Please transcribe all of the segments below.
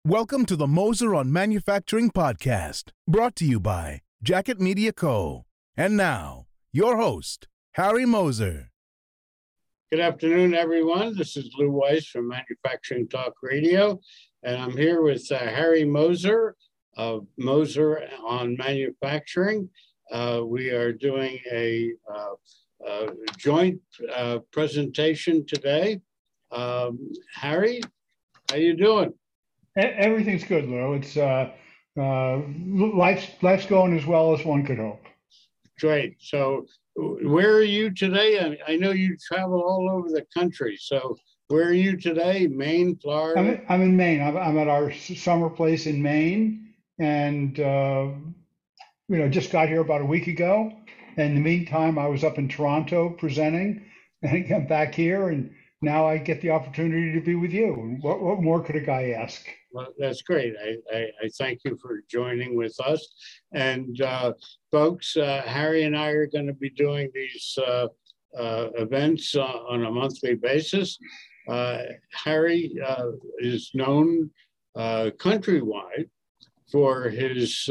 Welcome to the Moser on Manufacturing podcast, brought to you by Jacket Media Co. And now, your host, Harry Moser. Good afternoon, everyone. This is Lou Weiss from Manufacturing Talk Radio, and I'm here with Harry Moser of Moser on Manufacturing. We are doing a joint presentation today. Harry, how you doing? Everything's good, Lou. It's life's going as well as one could hope. Great. So, where are you today? I know you travel all over the country. So, where are you today? Maine, Florida? I'm in Maine. I'm at our summer place in Maine, and just got here about a week ago. In the meantime, I was up in Toronto presenting, and I'm back here, and now I get the opportunity to be with you. What more could a guy ask? Well, that's great. I thank you for joining with us. And folks, Harry and I are going to be doing these events on a monthly basis. Harry is known countrywide for his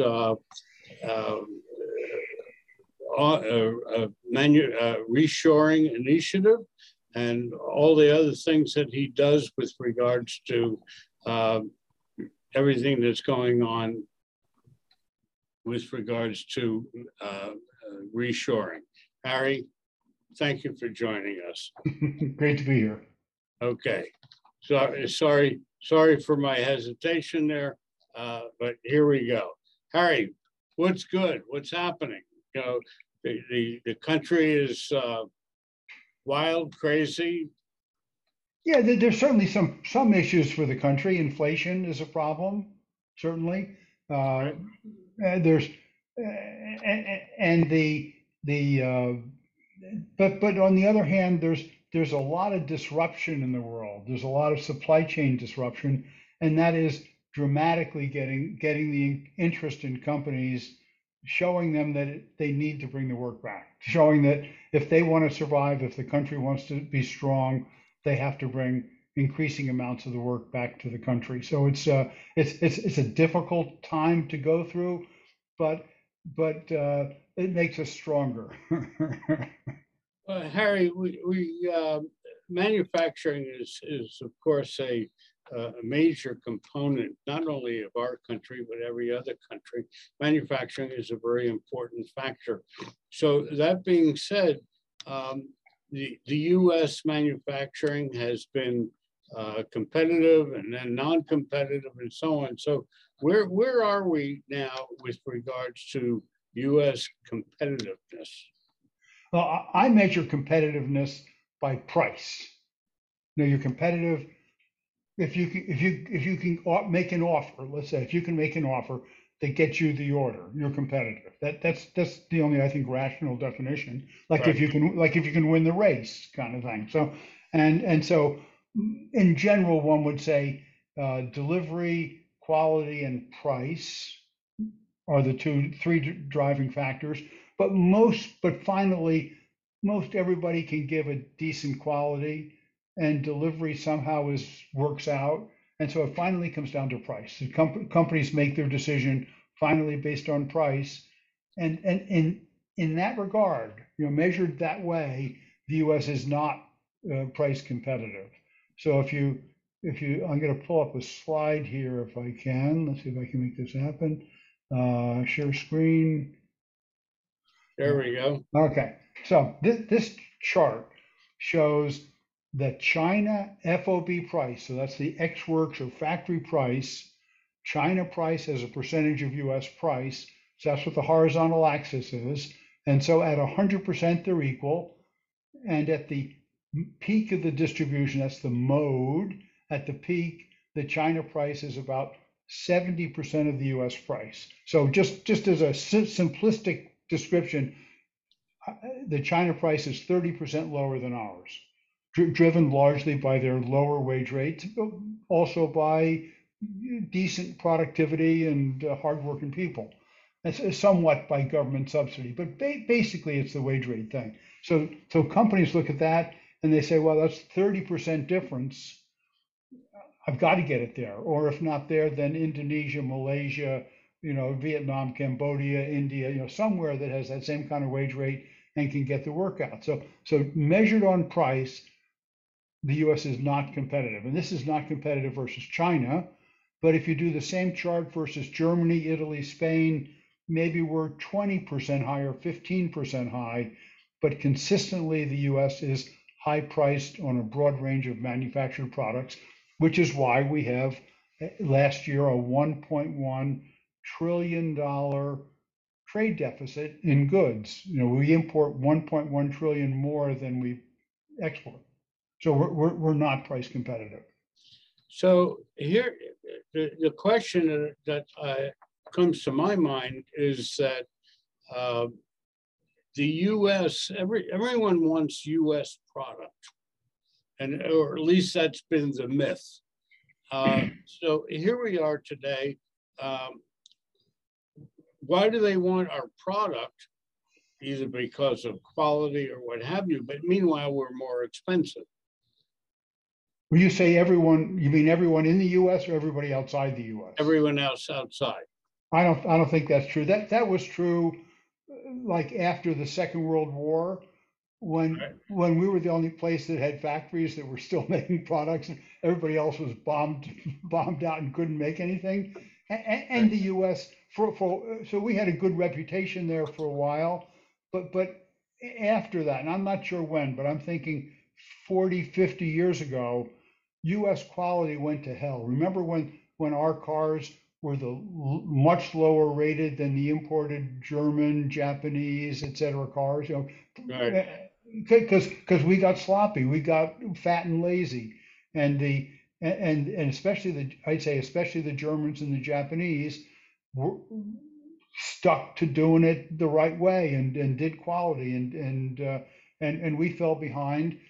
reshoring initiative and all the other things that he does with regards to everything that's going on with regards to reshoring. Harry, thank you for joining us. Great to be here. Okay. So, sorry for my hesitation there, but here we go. Harry, what's good? What's happening? You know, the country is wild, crazy. Yeah, there's certainly some issues for the country. Inflation is a problem, certainly. Right. There's but on the other hand, there's a lot of disruption in the world. There's a lot of supply chain disruption, and that is dramatically getting the interest in companies, showing them that they need to bring the work back, showing that if they want to survive, if the country wants to be strong, they have to bring increasing amounts of the work back to the country. So it's a difficult time to go through, but it makes us stronger. Harry, we manufacturing is of course a major component not only of our country but every other country. Manufacturing is a very important factor. So that being said, the U.S. manufacturing has been competitive and then non-competitive and so on. So where are we now with regards to U.S. competitiveness? Well, I measure competitiveness by price. Now, you're competitive if you can make an offer. Let's say if you can make an offer that gets you the order, you're competitive. That's the only, I think, rational definition. Like right. if you can win the race, kind of thing. So and so in general, one would say delivery, quality, and price are the three driving factors. But finally, most everybody can give a decent quality, and delivery somehow works out. And so it finally comes down to price. The companies make their decision finally based on price. And in that regard, measured that way, the U.S. is not price competitive. So if you, I'm going to pull up a slide here if I can. Let's see if I can make this happen. Share screen. There we go. Okay. So this chart shows the China FOB price, so that's the Ex Works or factory price, China price as a percentage of US price. So that's what the horizontal axis is. And so at 100%, they're equal. And at the peak of the distribution, that's the mode, at the peak, the China price is about 70% of the US price. So just as a simplistic description, the China price is 30% lower than ours, driven largely by their lower wage rates, but also by decent productivity and hardworking people. It's somewhat by government subsidy, but basically it's the wage rate thing. So companies look at that and they say, well, that's 30% difference. I've got to get it there. Or if not there, then Indonesia, Malaysia, Vietnam, Cambodia, India, somewhere that has that same kind of wage rate and can get the work out. So measured on price, the US is not competitive. And this is not competitive versus China. But if you do the same chart versus Germany, Italy, Spain, maybe we're 20% high or 15% high. But consistently, the US is high priced on a broad range of manufactured products, which is why we have last year a $1.1 trillion trade deficit in goods. We import 1.1 trillion more than we export. So we're not price competitive. So here, the question that comes to my mind is that the U.S. everyone wants U.S. product, or at least that's been the myth. So here we are today. Why do they want our product? Either because of quality or what have you, but meanwhile we're more expensive. When you say everyone, you mean everyone in the U.S. or everybody outside the U.S.? Everyone else outside. I don't think that's true. That was true, like after the Second World War, when we were the only place that had factories that were still making products, and everybody else was bombed out and couldn't make anything. And the U.S. so we had a good reputation there for a while, but after that, and I'm not sure when, but I'm thinking 40, 50 years ago, U.S. quality went to hell. Remember when our cars were much lower rated than the imported German, Japanese, et cetera cars, because we got sloppy, we got fat and lazy, and especially especially the Germans and the Japanese were stuck to doing it the right way and did quality, and we fell behind.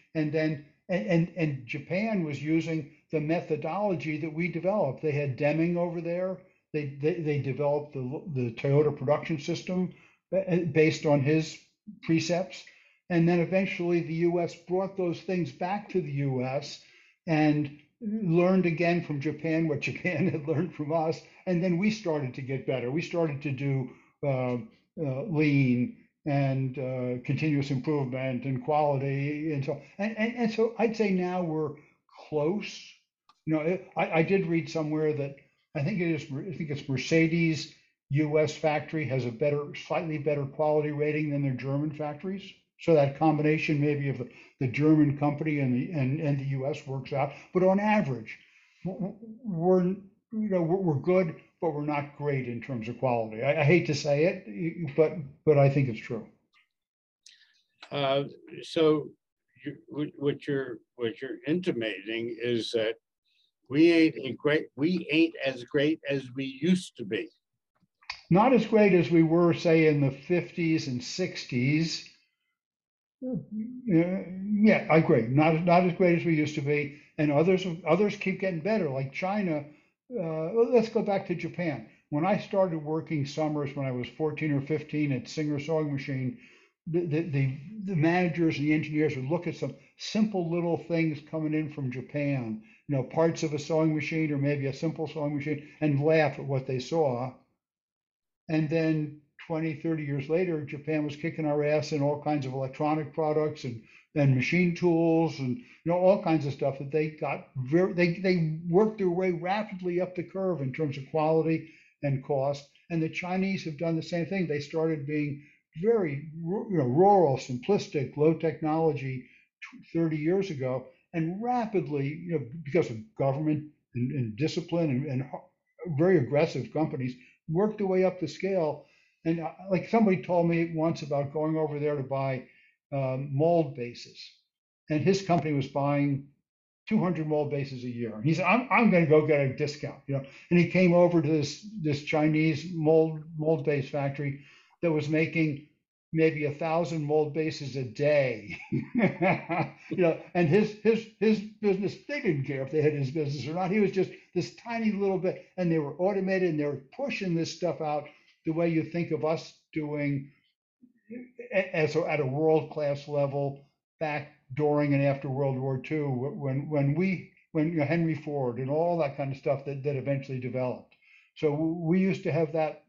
And Japan was using the methodology that we developed. They had Deming over there. They developed the Toyota production system based on his precepts. And then eventually the US brought those things back to the US and learned again from Japan what Japan had learned from us. And then we started to get better. We started to do lean and continuous improvement and quality and so I'd say now we're close. I did read somewhere that I think it's Mercedes U.S. factory has a slightly better quality rating than their German factories. So that combination maybe of the German company and the U.S. works out. But on average, we're good, but we're not great in terms of quality. I hate to say it, but I think it's true. So what you're intimating is that we ain't as great as we used to be. Not as great as we were, say, in the 50s and 60s. Yeah, I agree. Not as great as we used to be, and others keep getting better. Like China. Let's go back to Japan. When I started working summers when I was 14 or 15 at Singer Sewing Machine, the managers and the engineers would look at some simple little things coming in from Japan, parts of a sewing machine or maybe a simple sewing machine, and laugh at what they saw. And then 20, 30 years later, Japan was kicking our ass in all kinds of electronic products and machine tools and all kinds of stuff that they got they worked their way rapidly up the curve in terms of quality and cost. And the Chinese have done the same thing. They started being very rural, simplistic, low technology 30 years ago, and rapidly, because of government and discipline and very aggressive companies, worked their way up the scale. And like somebody told me once about going over there to buy mold bases, and his company was buying 200 mold bases a year. And he said, I'm going to go get a discount, And he came over to this Chinese mold base factory that was making maybe 1,000 mold bases a day, And his business, they didn't care if they had his business or not. He was just this tiny little bit, and they were automated, and they were pushing this stuff out the way you think of us doing at a world-class level back during and after World War II, when we when Henry Ford and all that kind of stuff that eventually developed. So we used to have that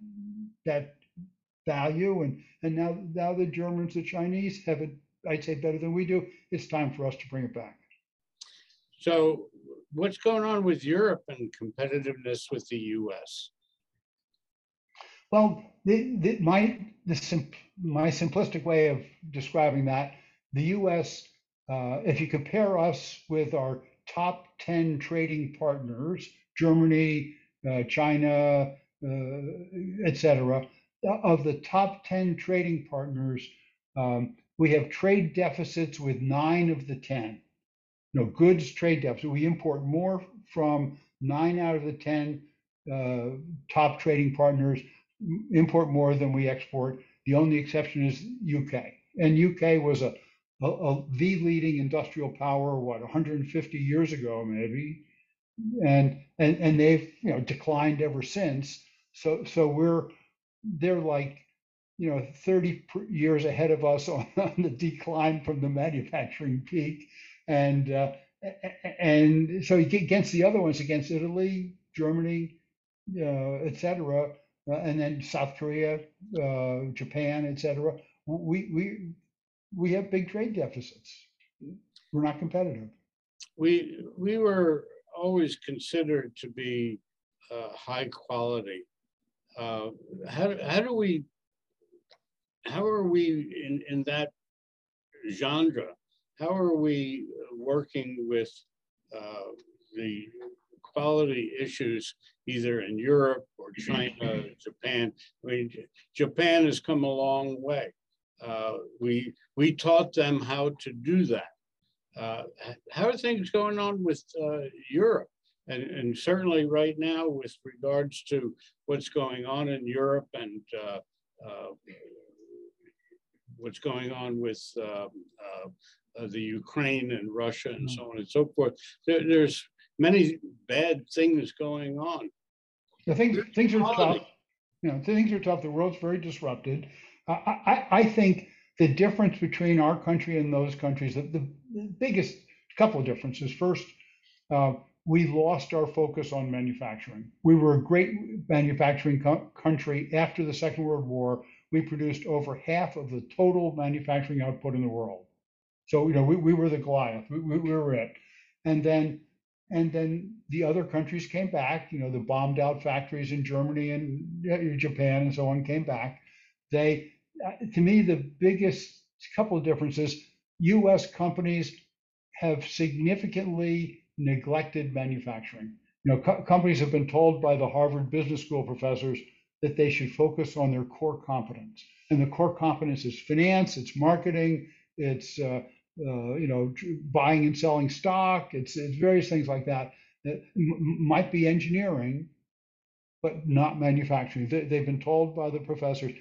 value, and now the Germans, the Chinese have it, I'd say, better than we do. It's time for us to bring it back. So what's going on with Europe and competitiveness with the US? Well, my simplistic way of describing that, the U.S., if you compare us with our top 10 trading partners, Germany, China, etc., of the top 10 trading partners, we have trade deficits with 9 of the 10. Goods trade deficit. We import more from 9 out of the 10 top trading partners, import more than we export. The only exception is UK. And UK was the leading industrial power, 150 years ago, maybe. And they've declined ever since. So they're like 30 years ahead of us on the decline from the manufacturing peak. And so against the other ones, against Italy, Germany, etc., and then South Korea, Japan, etc., we have big trade deficits. We're not competitive. We were always considered to be high quality. How are we in that genre? How are we working with the quality issues either in Europe or China, Japan? I mean, Japan has come a long way. We taught them how to do that. How are things going on with Europe? And certainly right now with regards to what's going on in Europe and what's going on with the Ukraine and Russia and so on and so forth. There's many bad things going on. Things are tough. Things are tough. The world's very disrupted. I think the difference between our country and those countries, the biggest couple of differences. First, we lost our focus on manufacturing. We were a great manufacturing country after the Second World War. We produced over half of the total manufacturing output in the world. So we were the Goliath. We were it. And then the other countries came back. The bombed out factories in Germany and Japan and so on came back. To me, the biggest couple of differences: U.S. companies have significantly neglected manufacturing. Companies have been told by the Harvard Business School professors that they should focus on their core competence. And the core competence is finance, it's marketing, it's buying and selling stock, it's various things like that. That might be engineering, but not manufacturing. They've been told by the professors,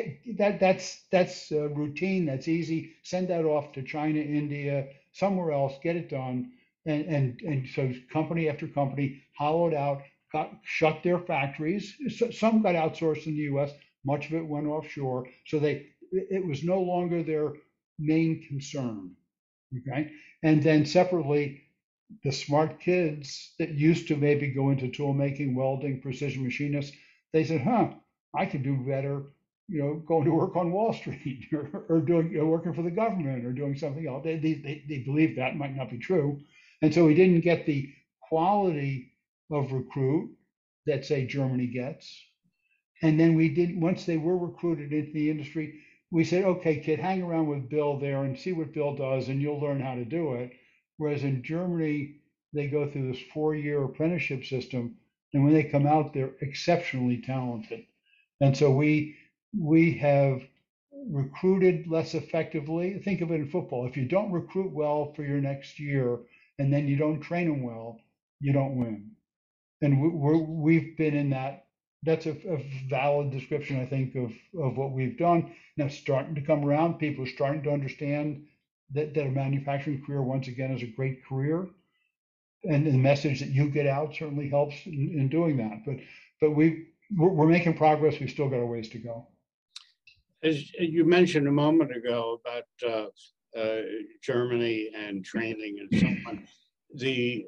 that's routine, that's easy, send that off to China, India, somewhere else, get it done. And so company after company hollowed out, shut their factories. Some got outsourced in the US, much of it went offshore. So it was no longer their main concern. Okay. And then separately, the smart kids that used to maybe go into tool making, welding, precision machinists, they said, I could do better, going to work on Wall Street or doing, working for the government or doing something else. They believed that might not be true. And so we didn't get the quality of recruit that, say, Germany gets. And then once they were recruited into the industry, we said, okay, kid, hang around with Bill there and see what Bill does and you'll learn how to do it. Whereas in Germany, they go through this 4-year apprenticeship system. And when they come out, they're exceptionally talented. And so we have recruited less effectively. Think of it in football. If you don't recruit well for your next year and then you don't train them well, you don't win. And we've been in that. That's a valid description, I think, of what we've done. Now, starting to come around, people are starting to understand that a manufacturing career, once again, is a great career. And the message that you get out certainly helps in doing that. But we're making progress. We've still got a ways to go. As you mentioned a moment ago about Germany and training and so on, the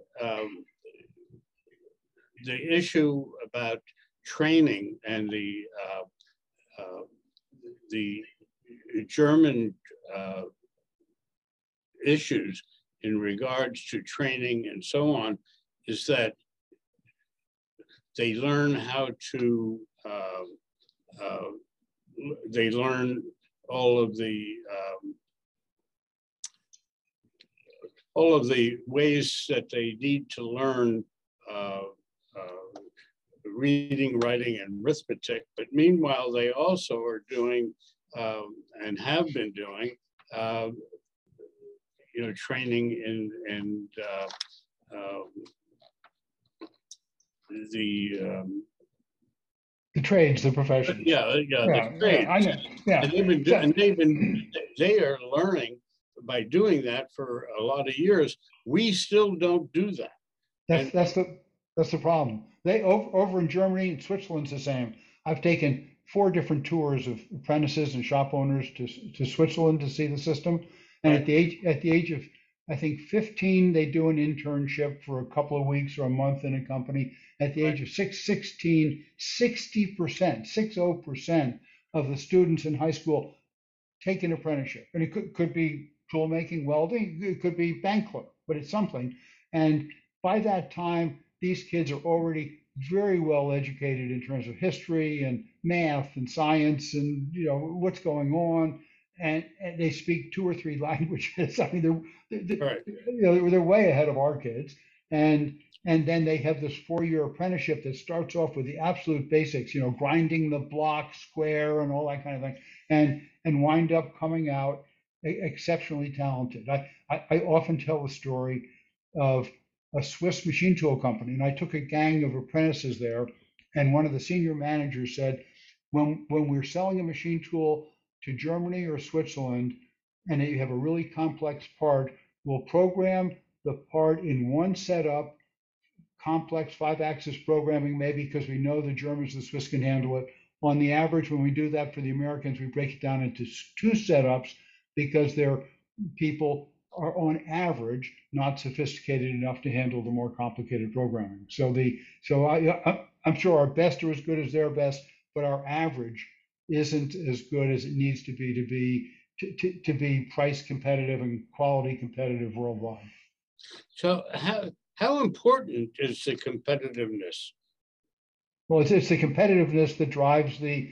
issue about training and the German issues in regards to training and so on is that they learn how to, they learn all of the ways that they need to learn reading, writing, and arithmetic. But meanwhile, they also are doing and have been doing, training in the trades, the professions. The trades. I know. Yeah. And they are learning by doing that for a lot of years. We still don't do that. That's the problem. They over in Germany and Switzerland's the same. I've taken 4 different tours of apprentices and shop owners to Switzerland to see the system. And right. at the age of, I think 15, they do an internship for a couple of weeks or a month in a company. At the age of 16, 60% of the students in high school take an apprenticeship. And it could be tool making, welding, it could be bank clerk, but it's something. And by that time, these kids are already very well educated in terms of history and math and science and what's going on. And they speak 2 or 3 languages. I mean, they're way ahead of our kids. And then they have this 4-year apprenticeship that starts off with the absolute basics, grinding the block square and all that kind of thing, and wind up coming out exceptionally talented. I often tell the story of a Swiss machine tool company, and I took a gang of apprentices there, and one of the senior managers said, when we're selling a machine tool to Germany or Switzerland, and you have a really complex part, we'll program the part in one setup, complex 5-axis programming maybe, because we know the Germans and the Swiss can handle it. On the average, when we do that for the Americans, we break it down into 2 setups because their people are on average not sophisticated enough to handle the more complicated programming. So I'm sure our best are as good as their best, but our average isn't as good as it needs to be price competitive and quality competitive worldwide. So how important is the competitiveness? Well, it's the competitiveness that drives the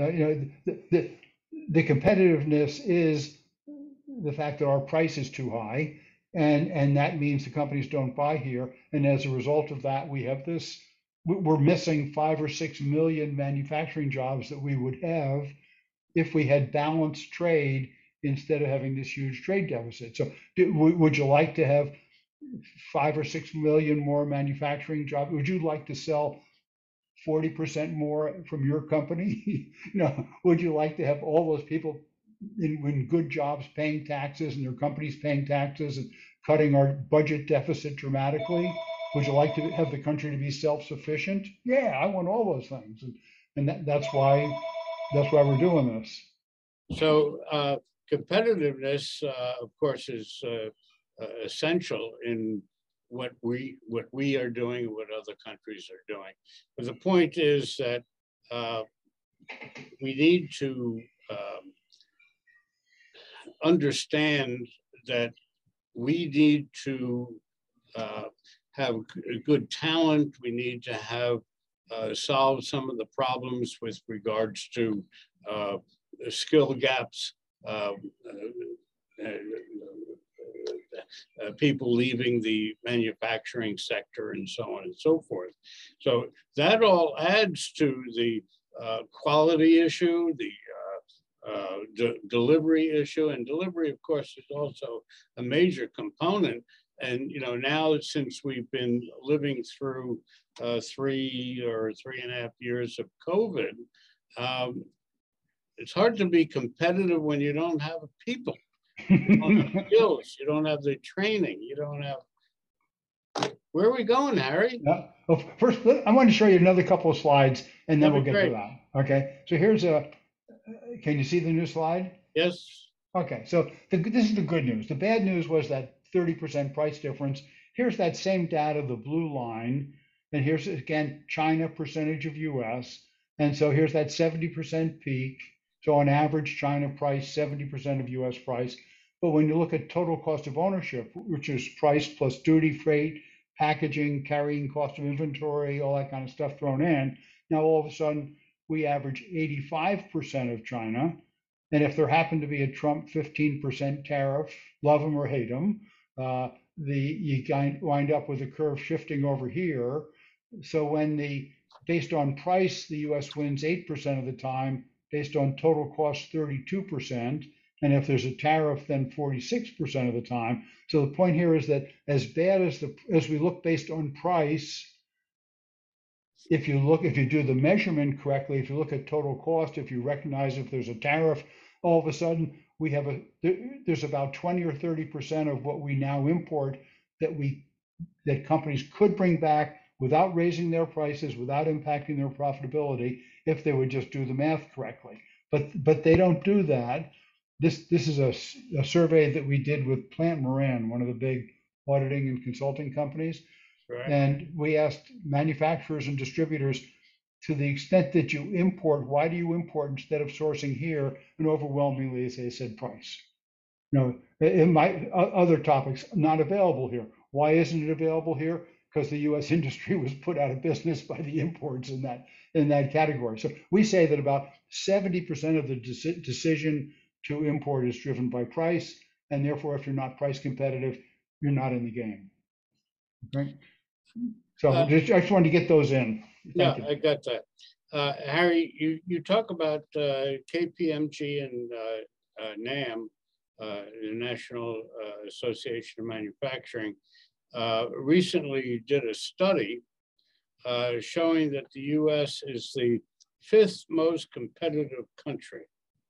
competitiveness is the fact that our price is too high, and that means the companies don't buy here. And as a result of that, we have this. We're missing 5 or 6 million manufacturing jobs that we would have if we had balanced trade instead of having this huge trade deficit. So would you like to have 5 or 6 million more manufacturing jobs? Would you like to sell 40% more from your company? Would you like to have all those people in good jobs paying taxes and their companies paying taxes and cutting our budget deficit dramatically? Would you like to have the country to be self-sufficient? Yeah, I want all those things, and that's why we're doing this. So competitiveness, of course, is essential in what we are doing and what other countries are doing. But the point is that we need to understand that we need to have good talent. We need to have solve some of the problems with regards to skill gaps, people leaving the manufacturing sector and so on and so forth. So that all adds to the quality issue, the delivery issue, and delivery, of course, is also a major component. And now since we've been living through 3 or 3.5 years of COVID, it's hard to be competitive when you don't have people. You don't have skills, you don't have the training, you don't have. Where are we going, Harry? Well, first, I want to show you another couple of slides, and then we'll get to that. Okay. So here's can you see the new slide? Yes. Okay. So this is the good news. The bad news was that 30% price difference. here's that same data, the blue line, and here's again China percentage of US. And so here's that 70% peak. So on average, China price 70% of US price. But when you look at total cost of ownership, which is price plus duty, freight, packaging, carrying cost of inventory, all that kind of stuff thrown in, now all of a sudden we average 85% of China. And if there happened to be a Trump 15% tariff, love him or hate him, you wind up with a curve shifting over here. So when based on price, the US wins 8% of the time, based on total cost, 32%. And if there's a tariff, then 46% of the time. So the point here is that as bad as we look based on price, if you do the measurement correctly, if you look at total cost, if you recognize if there's a tariff, all of a sudden there's about 20 or 30% of what we now import that companies could bring back without raising their prices, without impacting their profitability, if they would just do the math correctly. But they don't do that. This is a survey that we did with Plant Moran, one of the big auditing and consulting companies. Right. And we asked manufacturers and distributors, to the extent that you import, why do you import instead of sourcing here? And overwhelmingly, they said price. In my other topics, not available here. Why isn't it available here? Because the U.S. industry was put out of business by the imports in that category. So we say that about 70% of the decision to import is driven by price, and therefore, if you're not price competitive, you're not in the game. Okay. So I just wanted to get those in. Thank you. I got that. Harry, you talk about KPMG and NAM, the National Association of Manufacturing. Recently, you did a study showing that the U.S. is the 5th most competitive country,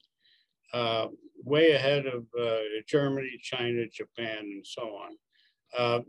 way ahead of Germany, China, Japan, and so on.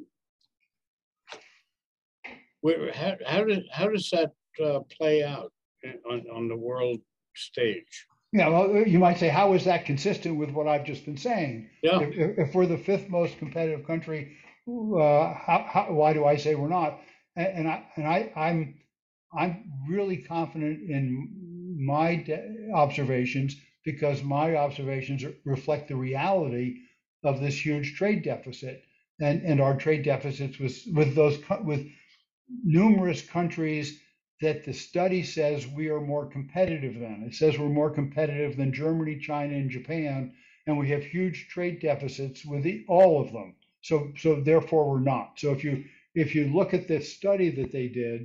How does that play out on the world stage? Yeah, well, you might say, how is that consistent with what I've just been saying? Yeah. If we're the 5th most competitive country, why do I say we're not? I'm really confident in my observations, because my observations reflect the reality of this huge trade deficit, and our trade deficits with numerous countries that the study says we are more competitive than. It says we're more competitive than Germany, China, and Japan, and we have huge trade deficits with all of them. So therefore we're not. So if you look at this study that they did,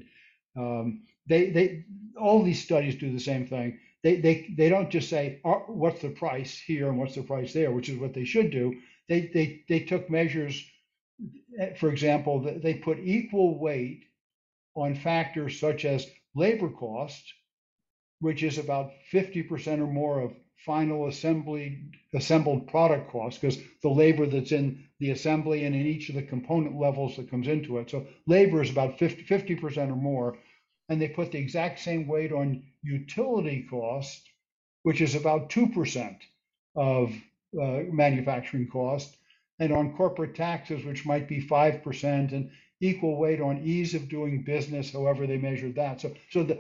all these studies do the same thing. They don't just say, what's the price here and what's the price there, which is what they should do. They took measures. For example, they put equal weight on factors such as labor cost, which is about 50% or more of final assembled product cost, because the labor that's in the assembly and in each of the component levels that comes into it. So labor is about 50% or more. And they put the exact same weight on utility cost, which is about 2% of manufacturing cost, and on corporate taxes, which might be 5%, and equal weight on ease of doing business, however they measured that. So the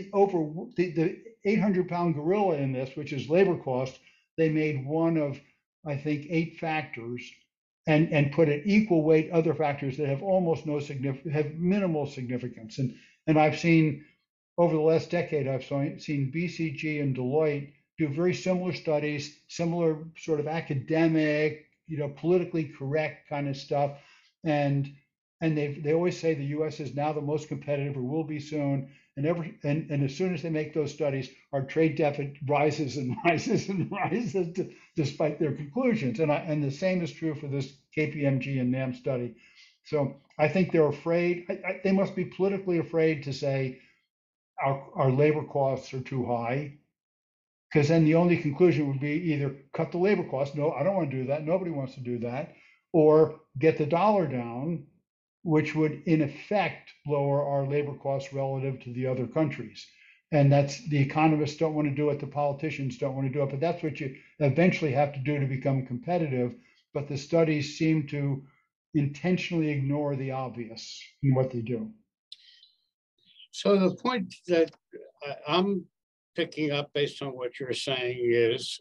800-pound gorilla in this, which is labor cost, they made one of, I think, 8 factors, and put at equal weight other factors that have almost no have minimal significance. And I've seen over the last decade, I've seen BCG and Deloitte do very similar studies, similar sort of academic, politically correct kind of stuff, and they always say the U.S. is now the most competitive, or will be soon. And as soon as they make those studies, our trade deficit rises and rises and rises, despite their conclusions. And the same is true for this KPMG and NAM study. So I think they're afraid. They must be politically afraid to say our labor costs are too high, because then the only conclusion would be either cut the labor costs. No, I don't want to do that. Nobody wants to do that. Or get the dollar down, which would in effect lower our labor costs relative to the other countries. And that's, the economists don't want to do it, the politicians don't want to do it, but that's what you eventually have to do to become competitive. But the studies seem to intentionally ignore the obvious in what they do. So the point that I'm picking up based on what you're saying is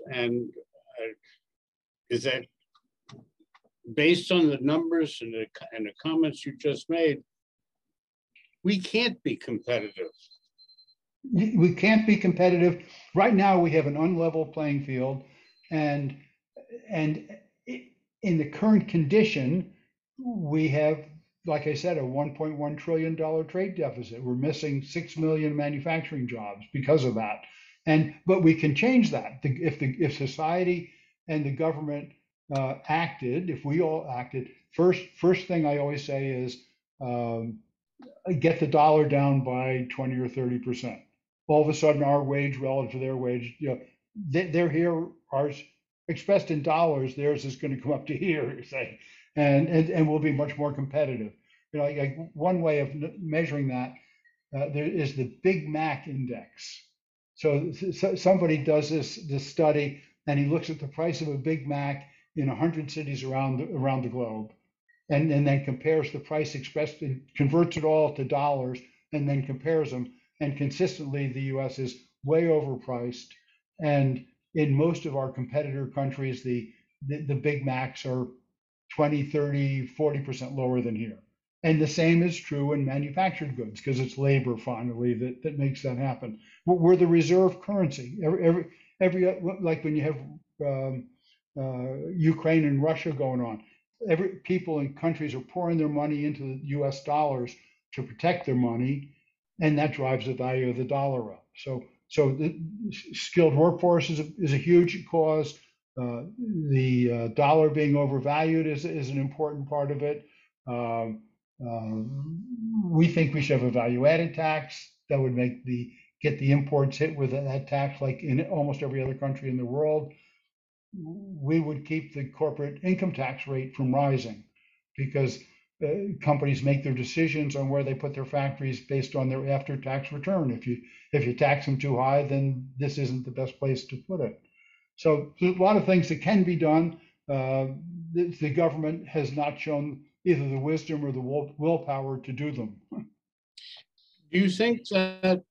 that based on the numbers and the comments you just made, we can't be competitive. We can't be competitive. Right now, we have an unlevel playing field, and in the current condition, we have, like I said, a $1.1 trillion trade deficit. We're missing 6 million manufacturing jobs because of that. But we can change that if society and the government acted. If we all acted, first thing I always say is get the dollar down by 20 or 30%. All of a sudden, our wage relative to their wage, they're here, ours expressed in dollars, theirs is going to come up to here, say, and we'll be much more competitive. Like one way of measuring that, there is the Big Mac index. So somebody does this study, and he looks at the price of a Big Mac in 100 cities around the globe, and then compares the price expressed and converts it all to dollars, and then compares them. And consistently, the U.S. is way overpriced, and in most of our competitor countries, the Big Macs are 20, 30, 40% lower than here. And the same is true in manufactured goods, because it's labor finally that makes that happen. We're the reserve currency. Every like when you have Ukraine and Russia going on, people in countries are pouring their money into the U.S. dollars to protect their money, and that drives the value of the dollar up. So the skilled workforce is a huge cause. The dollar being overvalued is an important part of it. We think we should have a value-added tax that would get the imports hit with that tax, like in almost every other country in the world. We would keep the corporate income tax rate from rising, because companies make their decisions on where they put their factories based on their after-tax return. If you tax them too high, then this isn't the best place to put it. So there's a lot of things that can be done. The government has not shown either the wisdom or the willpower to do them. Do you think that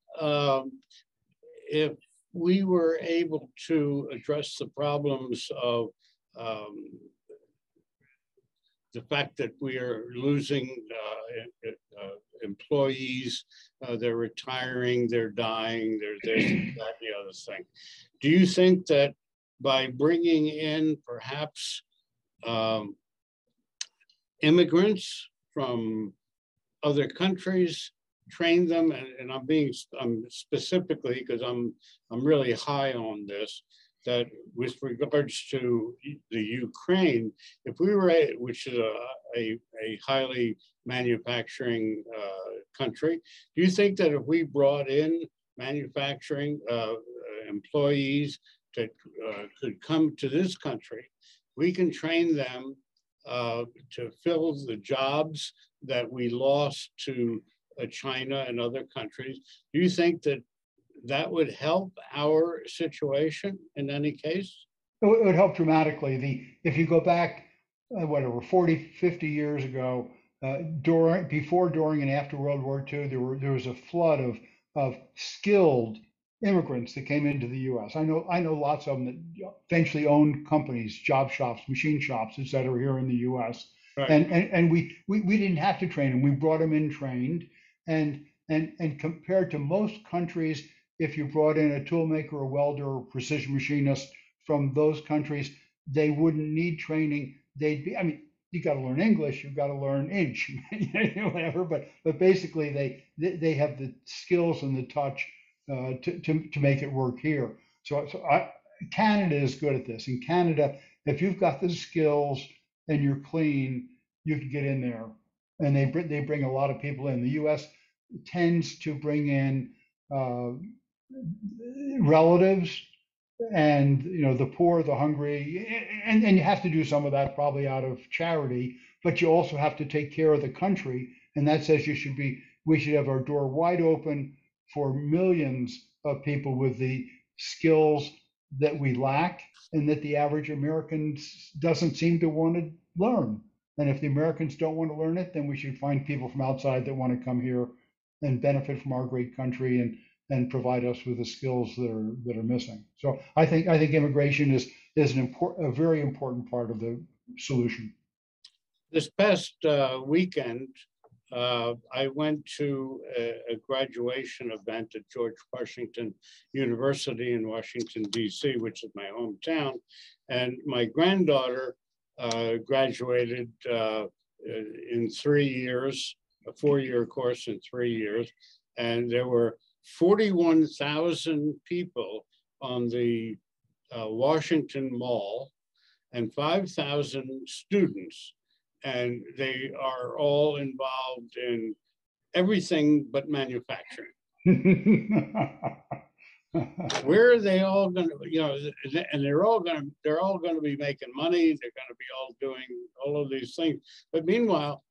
if we were able to address the problems of the fact that we are losing employees, they're retiring, they're dying, there's this, that, and the other thing. Do you think that by bringing in perhaps immigrants from other countries, train them, and I'm specifically, because I'm really high on this, that with regards to the Ukraine, if we were, which is a highly manufacturing country, do you think that if we brought in manufacturing employees that could come to this country, we can train them to fill the jobs that we lost to China and other countries? Do you think that that would help our situation in any case? It would help dramatically. If you go back, whatever, 40, 50 years ago, before, during, and after World War II, there was a flood of skilled immigrants that came into the U.S. I know lots of them that eventually owned companies, job shops, machine shops, et cetera, here in the U.S. Right. And we didn't have to train them. We brought them in trained, and compared to most countries, if you brought in a toolmaker, a welder, or precision machinist from those countries, they wouldn't need training. They'd be, I mean, you got to learn English, you've got to learn inch, whatever. But basically, they have the skills and the touch to make it work here. So Canada is good at this. In Canada, if you've got the skills and you're clean, you can get in there. And they bring a lot of people in. The U.S. tends to bring in relatives and the poor, the hungry, and you have to do some of that probably out of charity, but you also have to take care of the country, and that says we should have our door wide open for millions of people with the skills that we lack and that the average American doesn't seem to want to learn. And if the Americans don't want to learn it, then we should find people from outside that want to come here and benefit from our great country and provide us with the skills that are missing. So I think immigration is a very important part of the solution. This past weekend, I went to a graduation event at George Washington University in Washington, D.C., which is my hometown. And my granddaughter graduated in 3 years, a 4-year course in 3 years. And there were 41,000 people on the Washington Mall and 5,000 students. And they are all involved in everything but manufacturing. Where are they all going to, and they're all going to be making money. They're going to be all doing all of these things. But meanwhile,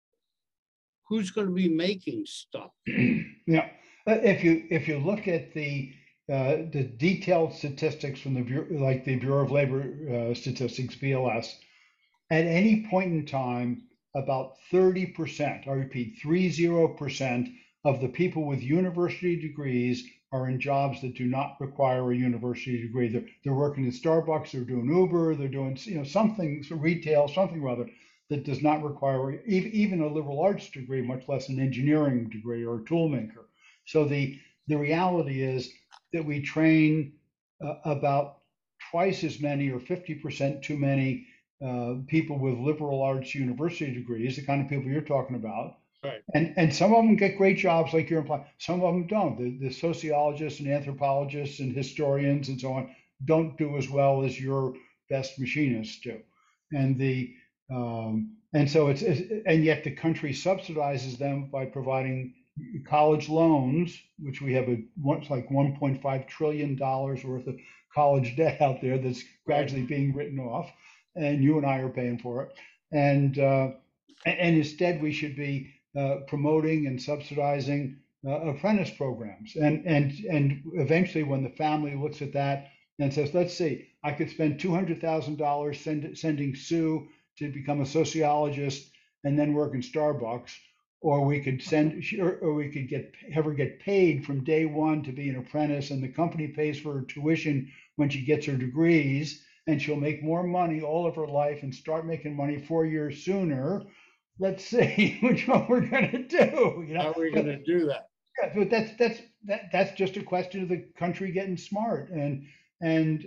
who's going to be making stuff? Yeah, if you look at the detailed statistics from the Bureau of Labor Statistics, BLS. At any point in time, about 30%, I repeat, 30% of the people with university degrees are in jobs that do not require a university degree. They're working at Starbucks, they're doing Uber, they're doing something, retail, something or other that does not require even a liberal arts degree, much less an engineering degree or a tool maker. So the reality is that we train about twice as many or 50% too many people with liberal arts university degrees, the kind of people you're talking about. Right. And some of them get great jobs like you're implying. Some of them don't. The sociologists and anthropologists and historians and so on don't do as well as your best machinists do. And so and yet the country subsidizes them by providing college loans, which we have like $1.5 trillion worth of college debt out there that's gradually being written off, and you and I are paying for it. And instead, we should be promoting and subsidizing apprentice programs. And eventually, when the family looks at that and says, "Let's see, I could spend $200,000 sending Sue to become a sociologist and then work in Starbucks." Or we could have her get paid from day one to be an apprentice, and the company pays for her tuition when she gets her degrees, and she'll make more money all of her life and start making money 4 years sooner. Let's see which one we're going to do. How are we going to do that? Yeah, but that's just a question of the country getting smart, and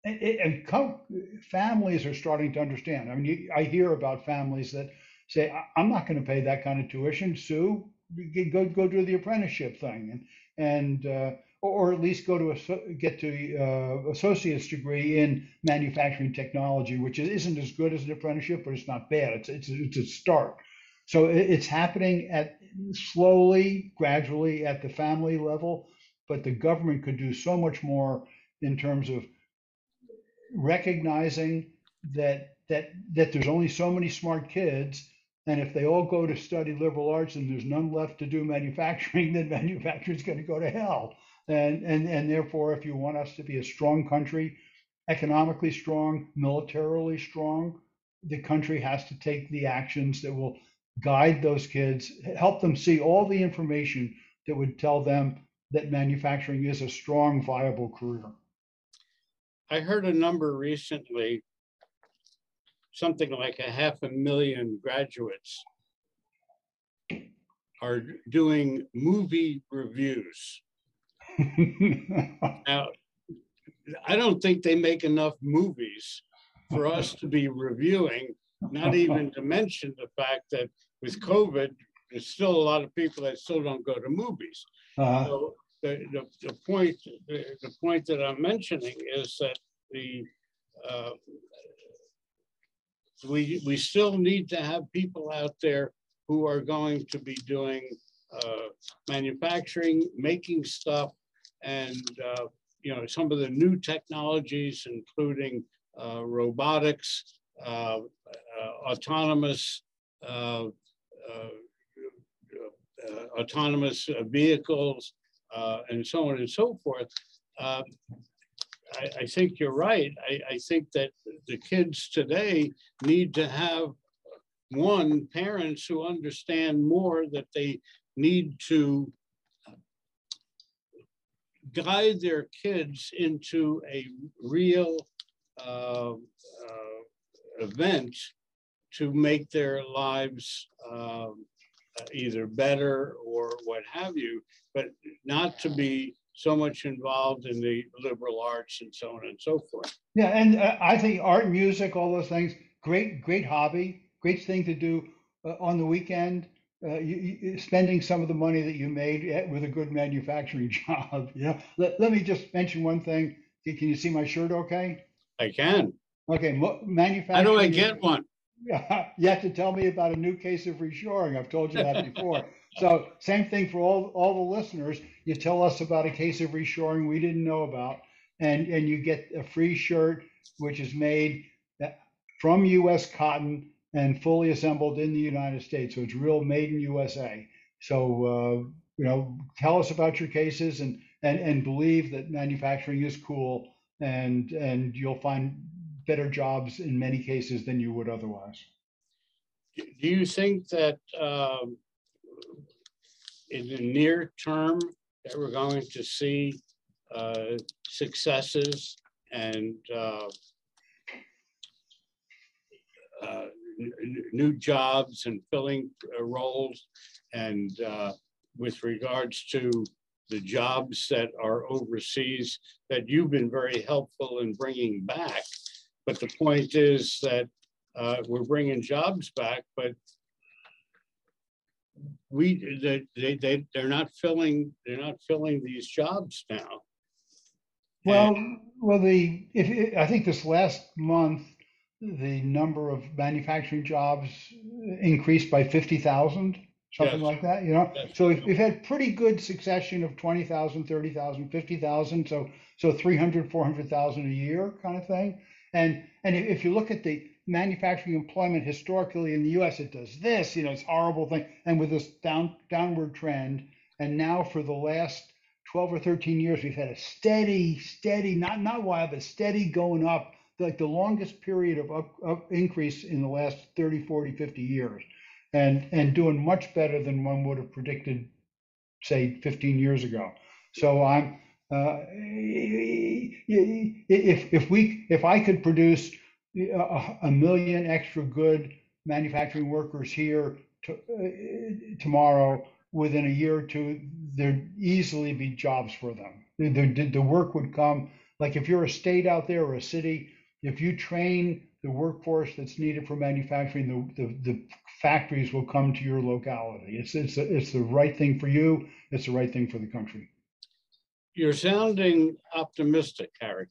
families are starting to understand. I mean, I hear about families that say, "I'm not going to pay that kind of tuition, Sue. Go do the apprenticeship thing, or at least get to associate's degree in manufacturing technology, which isn't as good as an apprenticeship, but it's not bad. It's a start." So it's happening slowly, gradually at the family level, but the government could do so much more in terms of recognizing that there's only so many smart kids. And if they all go to study liberal arts and there's none left to do manufacturing, then manufacturing is going to go to hell. And therefore, if you want us to be a strong country, economically strong, militarily strong, the country has to take the actions that will guide those kids, help them see all the information that would tell them that manufacturing is a strong, viable career. I heard a number recently, something like 500,000 graduates are doing movie reviews. Now, I don't think they make enough movies for us to be reviewing, not even to mention the fact that with COVID, there's still a lot of people that still don't go to movies. So the point that I'm mentioning is that we still need to have people out there who are going to be doing manufacturing, making stuff, and some of the new technologies, including robotics, autonomous vehicles, and so on and so forth. I think you're right. I think that the kids today need to have one, parents who understand more that they need to guide their kids into a real event to make their lives either better or what have you, but not to be so much involved in the liberal arts and so on and so forth. Yeah, and I think art, music, all those things, great hobby, great thing to do on the weekend. Spending some of the money that you made with a good manufacturing job. Yeah. Let me just mention one thing. Can you see my shirt okay? I can. Okay, manufacturing. How do I get one? You have to tell me about a new case of reshoring. I've told you that before. So same thing for all the listeners. You tell us about a case of reshoring we didn't know about, and you get a free shirt, which is made from U.S. cotton and fully assembled in the United States. So it's real made in USA. So tell us about your cases and believe that manufacturing is cool, and you'll find better jobs in many cases than you would otherwise. Do you think that in the near term that we're going to see successes and new jobs and filling roles, and with regards to the jobs that are overseas that you've been very helpful in bringing back? But the point is that we're bringing jobs back, but they're not filling these jobs now. Well, I think this last month the number of manufacturing jobs increased by 50,000, something like that. So we've had pretty good succession of 20,000, 30,000, 50,000. So 300, 400,000 a year kind of thing. And if you look at the manufacturing employment historically in the U.S., it does this, it's a horrible thing. And with this downward trend, and now for the last 12 or 13 years, we've had a steady, not wild, but steady going up, like the longest period of increase in the last 30, 40, 50 years, and doing much better than one would have predicted, say, 15 years ago. So if I could produce a million extra good manufacturing workers here tomorrow, within a year or two, there'd easily be jobs for them. The work would come. Like if you're a state out there or a city, if you train the workforce that's needed for manufacturing, the factories will come to your locality. It's the right thing for you. It's the right thing for the country. You're sounding optimistic, Harry.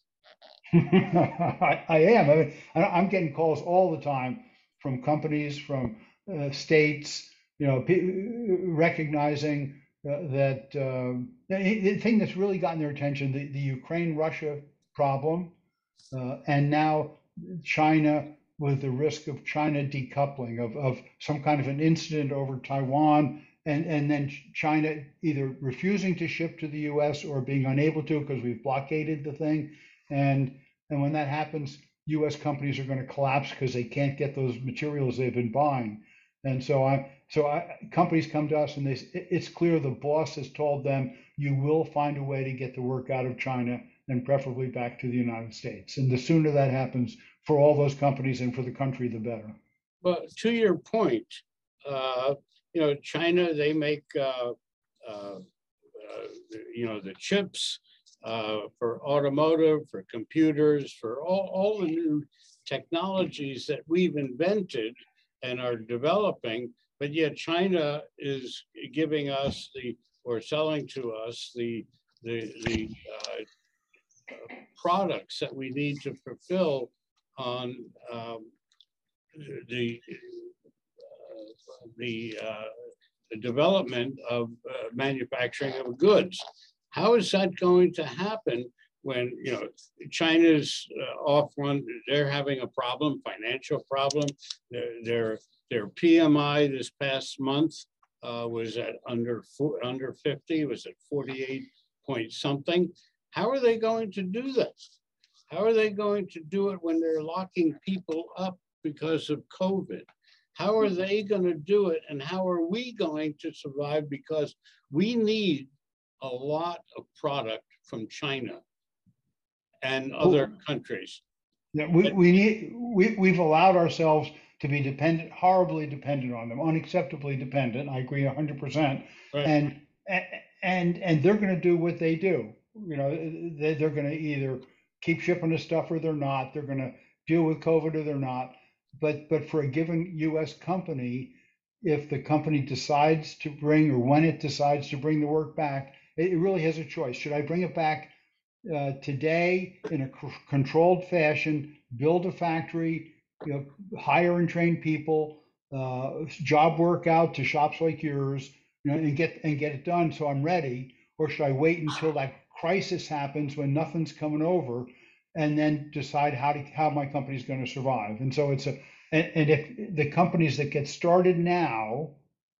I am. I mean, I'm getting calls all the time from companies, from states, recognizing that the thing that's really gotten their attention, the Ukraine-Russia problem, and now China, with the risk of China decoupling, of some kind of an incident over Taiwan, and then China either refusing to ship to the U.S. or being unable to because we've blockaded the thing. And when that happens, U.S. companies are going to collapse because they can't get those materials they've been buying. And so companies come to us and it's clear the boss has told them, you will find a way to get the work out of China and preferably back to the United States. And the sooner that happens for all those companies and for the country, the better. Well, to your point, China, they make, the chips for automotive, for computers, for all the new technologies that we've invented and are developing, but yet China is giving us or selling to us the products that we need to fulfill on the development of manufacturing of goods. How is that going to happen when China's off one? They're having a problem, financial problem. Their PMI this past month was at under 50. Was at 48 point something. How are they going to do this? How are they going to do it when they're locking people up because of COVID? How are they going to do it? And how are we going to survive? Because we need a lot of product from China and other countries. Yeah, we've allowed ourselves to be dependent, horribly dependent on them, unacceptably dependent. I agree 100%. Right. And they're going to do what they do. You know, they're going to either keep shipping us stuff or they're not. They're going to deal with COVID or they're not. But for a given U.S. company, if the company decides to bring, or when it decides to bring the work back, it really has a choice. Should I bring it back today in a controlled fashion, build a factory, you know, hire and train people, job work out to shops like yours, you know, and get it done so I'm ready? Or should I wait until that crisis happens when nothing's coming over, and then decide how my company's going to survive? And so and if the companies that get started now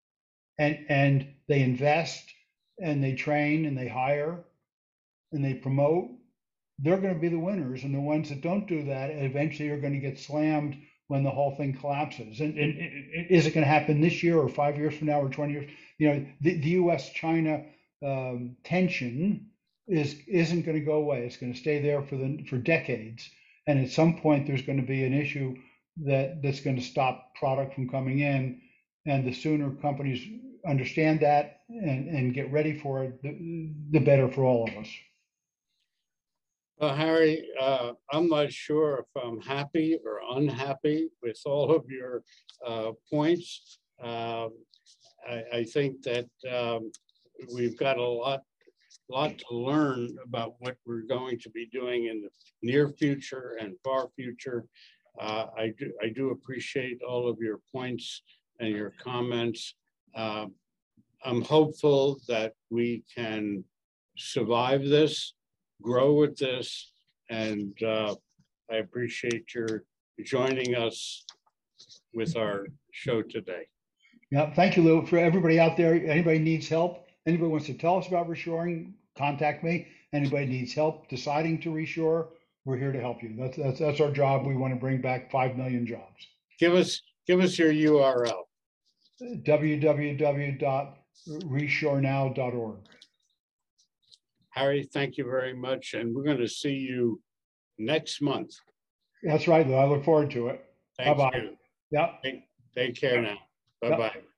and they invest and they train and they hire and they promote, they're going to be the winners. And the ones that don't do that eventually are going to get slammed when the whole thing collapses. And is it going to happen this year or 5 years from now or 20 years? You know, the U.S.-China tension isn't going to go away. It's going to stay there for decades. And at some point, there's going to be an issue that's going to stop product from coming in. And the sooner companies understand that and get ready for it, the better for all of us. Well, Harry, I'm not sure if I'm happy or unhappy with all of your points. I think that we've got a lot to learn about what we're going to be doing in the near future and far future. I do appreciate all of your points and your comments. I'm hopeful that we can survive this, grow with this, and I appreciate your joining us with our show today. Yeah, thank you, Lou. For everybody out there, anybody needs help, anybody wants to tell us about reshoring, contact me. Anybody needs help deciding to reshore, we're here to help you. That's our job. We want to bring back 5 million jobs. Give us your URL. www.reshorenow.org. Harry, thank you very much. And we're going to see you next month. That's right, Lou. I look forward to it. Thank Bye-bye. you. Yep. Take care now. Bye-bye. Yep.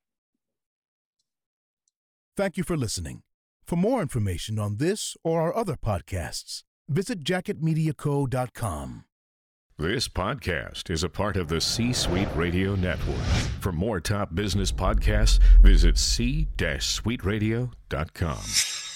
Thank you for listening. For more information on this or our other podcasts, visit jacketmediaco.com. This podcast is a part of the C-Suite Radio Network. For more top business podcasts, visit c-suiteradio.com.